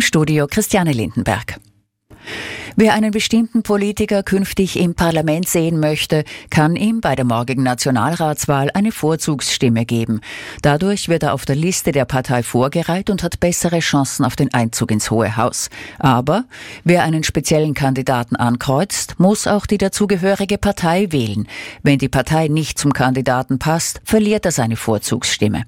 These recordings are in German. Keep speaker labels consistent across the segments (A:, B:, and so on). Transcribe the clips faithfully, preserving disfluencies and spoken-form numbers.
A: Studio Christiane Lindenberg. Wer einen bestimmten Politiker künftig im Parlament sehen möchte, kann ihm bei der morgigen Nationalratswahl eine Vorzugsstimme geben. Dadurch wird er auf der Liste der Partei vorgereiht und hat bessere Chancen auf den Einzug ins Hohe Haus. Aber wer einen speziellen Kandidaten ankreuzt, muss auch die dazugehörige Partei wählen. Wenn die Partei nicht zum Kandidaten passt, verliert er seine Vorzugsstimme.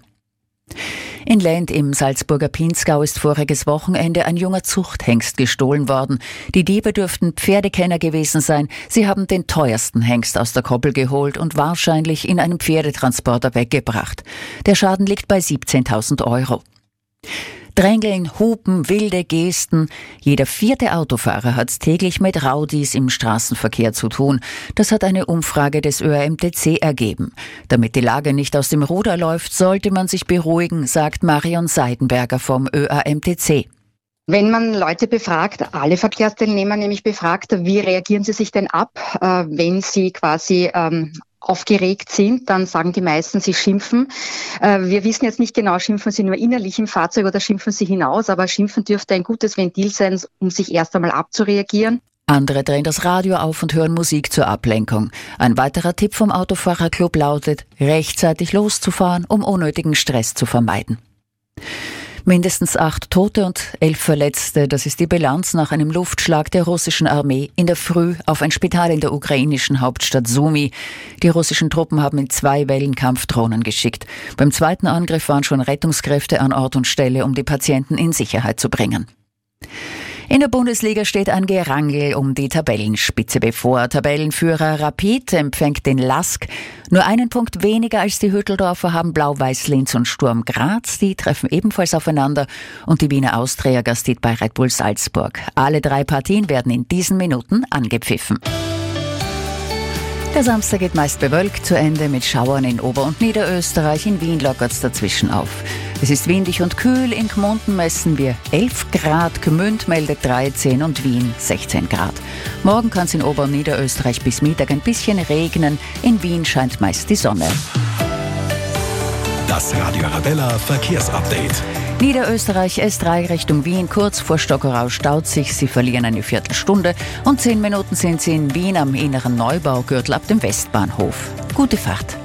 A: In Lend im Salzburger Pinzgau ist voriges Wochenende ein junger Zuchthengst gestohlen worden. Die Diebe dürften Pferdekenner gewesen sein. Sie haben den teuersten Hengst aus der Koppel geholt und wahrscheinlich in einem Pferdetransporter weggebracht. Der Schaden liegt bei siebzehntausend Euro. Drängeln, Hupen, wilde Gesten. Jeder vierte Autofahrer hat täglich mit Raudis im Straßenverkehr zu tun. Das hat eine Umfrage des Ö A M T C ergeben. Damit die Lage nicht aus dem Ruder läuft, sollte man sich beruhigen, sagt Marion Seidenberger vom Ö A M T C.
B: Wenn man Leute befragt, alle Verkehrsteilnehmer nämlich befragt, wie reagieren sie sich denn ab, äh, wenn sie quasi ähm, aufgeregt sind, dann sagen die meisten, sie schimpfen. Äh, wir wissen jetzt nicht genau, schimpfen sie nur innerlich im Fahrzeug oder schimpfen sie hinaus, aber schimpfen dürfte ein gutes Ventil sein, um sich erst einmal abzureagieren.
A: Andere drehen das Radio auf und hören Musik zur Ablenkung. Ein weiterer Tipp vom Autofahrerclub lautet, rechtzeitig loszufahren, um unnötigen Stress zu vermeiden. Mindestens acht Tote und elf Verletzte, das ist die Bilanz nach einem Luftschlag der russischen Armee in der Früh auf ein Spital in der ukrainischen Hauptstadt Sumy. Die russischen Truppen haben in zwei Wellen Kampfdrohnen geschickt. Beim zweiten Angriff waren schon Rettungskräfte an Ort und Stelle, um die Patienten in Sicherheit zu bringen. In der Bundesliga steht ein Gerangel um die Tabellenspitze bevor. Tabellenführer Rapid empfängt den Lask. Nur einen Punkt weniger als die Hütteldorfer haben Blau-Weiß Linz und Sturm Graz. Die treffen ebenfalls aufeinander. Und die Wiener Austria gastiert bei Red Bull Salzburg. Alle drei Partien werden in diesen Minuten angepfiffen. Der Samstag geht meist bewölkt zu Ende mit Schauern in Ober- und Niederösterreich. In Wien lockert es dazwischen auf. Es ist windig und kühl. In Gmunden messen wir elf Grad, Gmünd meldet dreizehn und Wien sechzehn Grad. Morgen kann es in Ober- und Niederösterreich bis Mittag ein bisschen regnen. In Wien scheint meist die Sonne.
C: Das Radio Arabella Verkehrsupdate.
A: Niederösterreich S drei Richtung Wien, kurz vor Stockerau staut sich. Sie verlieren eine Viertelstunde und zehn Minuten sind Sie in Wien am inneren Neubaugürtel ab dem Westbahnhof. Gute Fahrt.